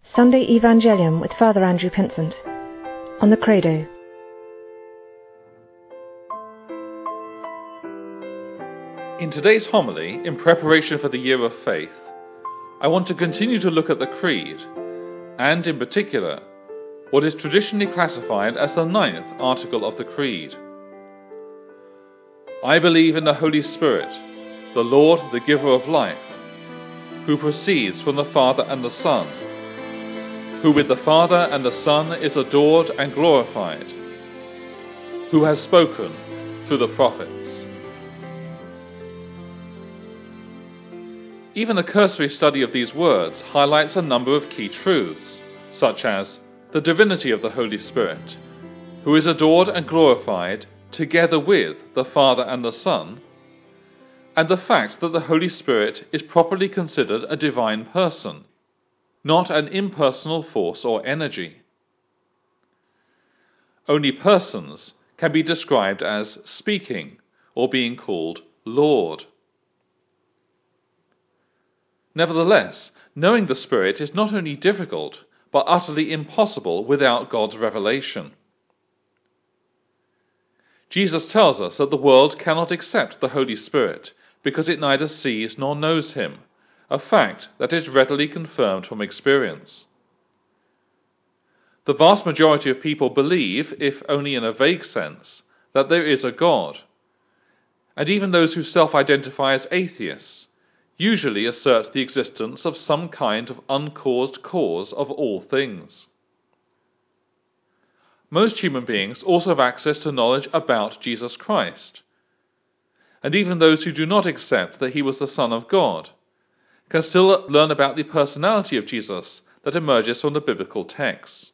Sunday Evangelium with Father Andrew Pinsent. On the Credo. In today's homily, in preparation for the Year of Faith, I want to continue to look at the Creed, and in particular, what is traditionally classified as the 9th article of the Creed. I believe in the Holy Spirit, the Lord, the giver of life, who proceeds from the Father and the Son, who with the Father and the Son is adored and glorified, who has spoken through the prophets. Even a cursory study of these words highlights a number of key truths, such as the divinity of the Holy Spirit, who is adored and glorified together with the Father and the Son, and the fact that the Holy Spirit is properly considered a divine person, not an impersonal force or energy. Only persons can be described as speaking or being called Lord. Nevertheless, knowing the Spirit is not only difficult, but utterly impossible without God's revelation. Jesus tells us that the world cannot accept the Holy Spirit because it neither sees nor knows him, a fact that is readily confirmed from experience. The vast majority of people believe, if only in a vague sense, that there is a God, and even those who self-identify as atheists usually assert the existence of some kind of uncaused cause of all things. Most human beings also have access to knowledge about Jesus Christ, and even those who do not accept that he was the Son of God can still learn about the personality of Jesus that emerges from the biblical texts.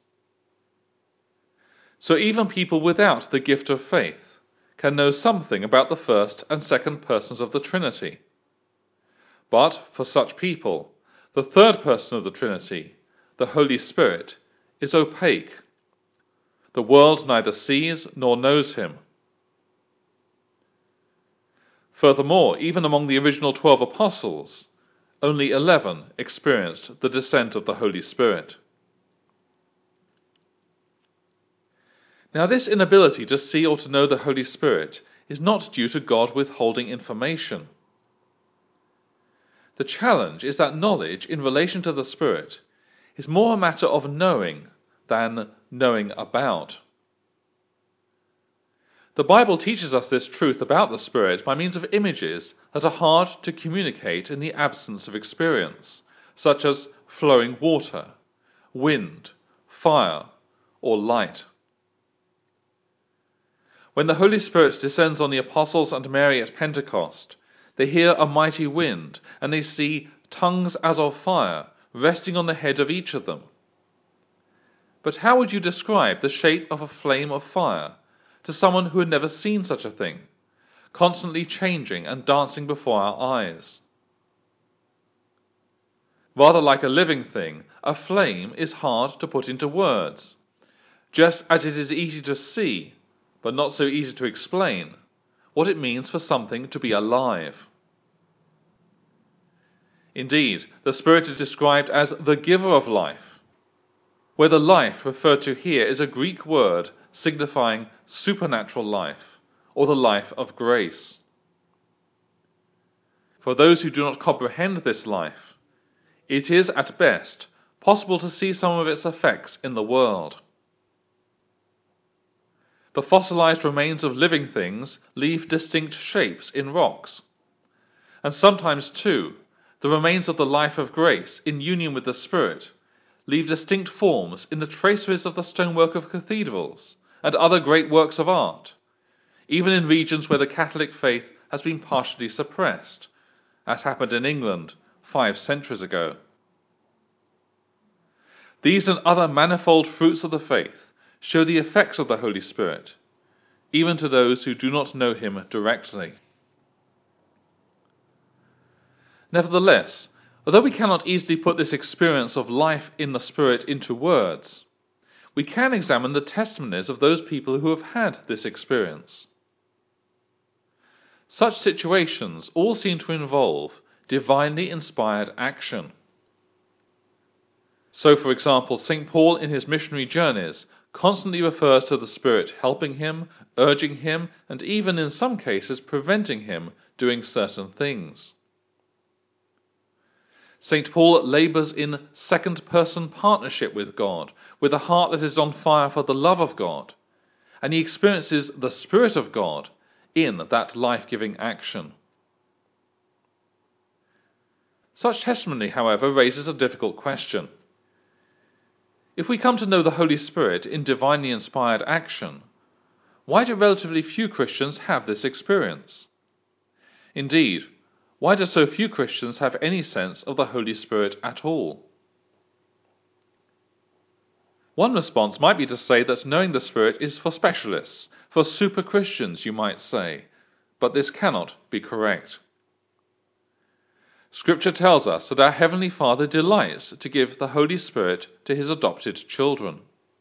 So even people without the gift of faith can know something about the first and second persons of the Trinity. But for such people, the third person of the Trinity, the Holy Spirit, is opaque. The world neither sees nor knows him. Furthermore, even among the original 12 apostles, only 11 experienced the descent of the Holy Spirit. Now, this inability to see or to know the Holy Spirit is not due to God withholding information. The challenge is that knowledge in relation to the Spirit is more a matter of knowing than knowing about. The Bible teaches us this truth about the Spirit by means of images that are hard to communicate in the absence of experience, such as flowing water, wind, fire, or light. When the Holy Spirit descends on the apostles and Mary at Pentecost, they hear a mighty wind, and they see tongues as of fire resting on the head of each of them. But how would you describe the shape of a flame of fire to someone who had never seen such a thing, constantly changing and dancing before our eyes? Rather like a living thing, a flame is hard to put into words, just as it is easy to see, but not so easy to explain, what it means for something to be alive. Indeed, the Spirit is described as the giver of life, where the life referred to here is a Greek word signifying supernatural life, or the life of grace. For those who do not comprehend this life, it is at best possible to see some of its effects in the world. The fossilized remains of living things leave distinct shapes in rocks, and sometimes too, the remains of the life of grace in union with the Spirit leave distinct forms in the traceries of the stonework of cathedrals and other great works of art, even in regions where the Catholic faith has been partially suppressed, as happened in England 5 centuries ago. These and other manifold fruits of the faith show the effects of the Holy Spirit, even to those who do not know him directly. Nevertheless, although we cannot easily put this experience of life in the Spirit into words, we can examine the testimonies of those people who have had this experience. Such situations all seem to involve divinely inspired action. So, for example, St. Paul in his missionary journeys constantly refers to the Spirit helping him, urging him, and even in some cases preventing him doing certain things. St. Paul labours in second-person partnership with God, with a heart that is on fire for the love of God, and he experiences the Spirit of God in that life-giving action. Such testimony, however, raises a difficult question. If we come to know the Holy Spirit in divinely inspired action, why do relatively few Christians have this experience? Indeed, why do so few Christians have any sense of the Holy Spirit at all? One response might be to say that knowing the Spirit is for specialists, for super Christians, you might say, but this cannot be correct. Scripture tells us that our Heavenly Father delights to give the Holy Spirit to his adopted children.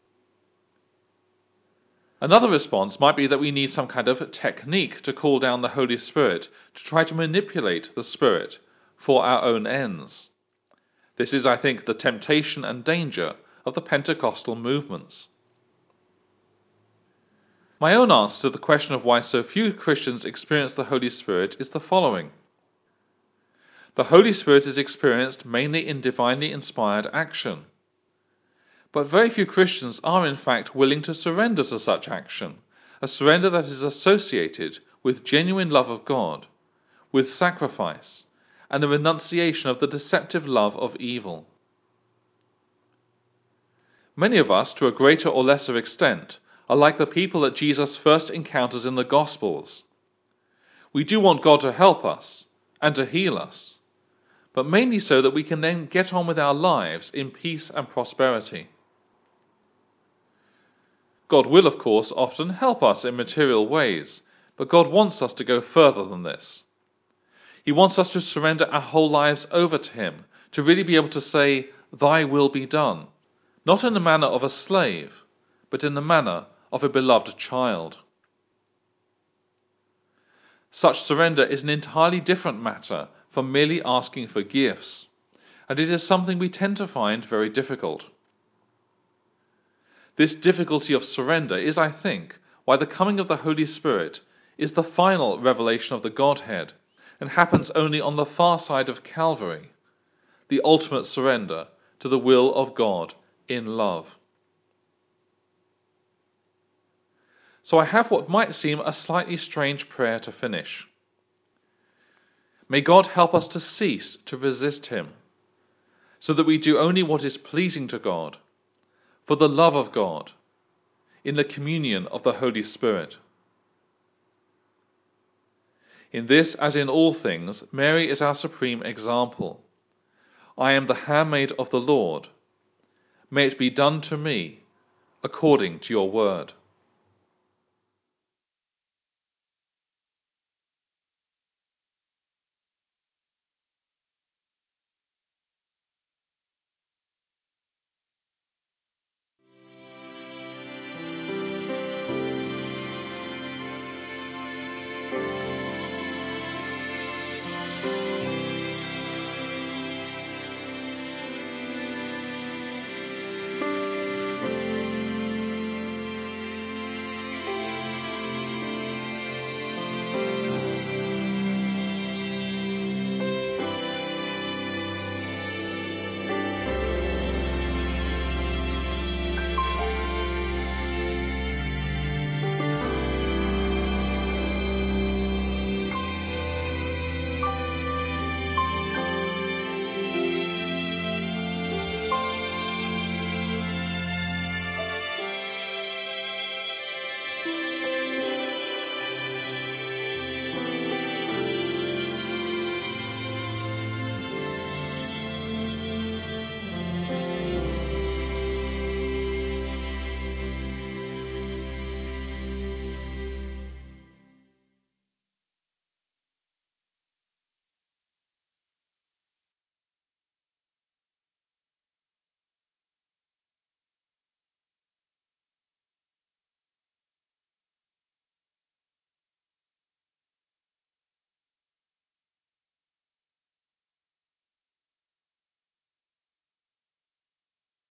Another response might be that we need some kind of technique to call down the Holy Spirit, to try to manipulate the Spirit for our own ends. This is, I think, the temptation and danger of the Pentecostal movements. My own answer to the question of why so few Christians experience the Holy Spirit is the following. The Holy Spirit is experienced mainly in divinely inspired action. But very few Christians are in fact willing to surrender to such action, a surrender that is associated with genuine love of God, with sacrifice, and the renunciation of the deceptive love of evil. Many of us, to a greater or lesser extent, are like the people that Jesus first encounters in the Gospels. We do want God to help us and to heal us, but mainly so that we can then get on with our lives in peace and prosperity. God will, of course, often help us in material ways, but God wants us to go further than this. He wants us to surrender our whole lives over to him, to really be able to say, "Thy will be done," not in the manner of a slave, but in the manner of a beloved child. Such surrender is an entirely different matter from merely asking for gifts, and it is something we tend to find very difficult. This difficulty of surrender is, I think, why the coming of the Holy Spirit is the final revelation of the Godhead and happens only on the far side of Calvary, the ultimate surrender to the will of God in love. So I have what might seem a slightly strange prayer to finish. May God help us to cease to resist him, so that we do only what is pleasing to God, for the love of God, in the communion of the Holy Spirit. In this, as in all things, Mary is our supreme example. I am the handmaid of the Lord. May it be done to me according to your word.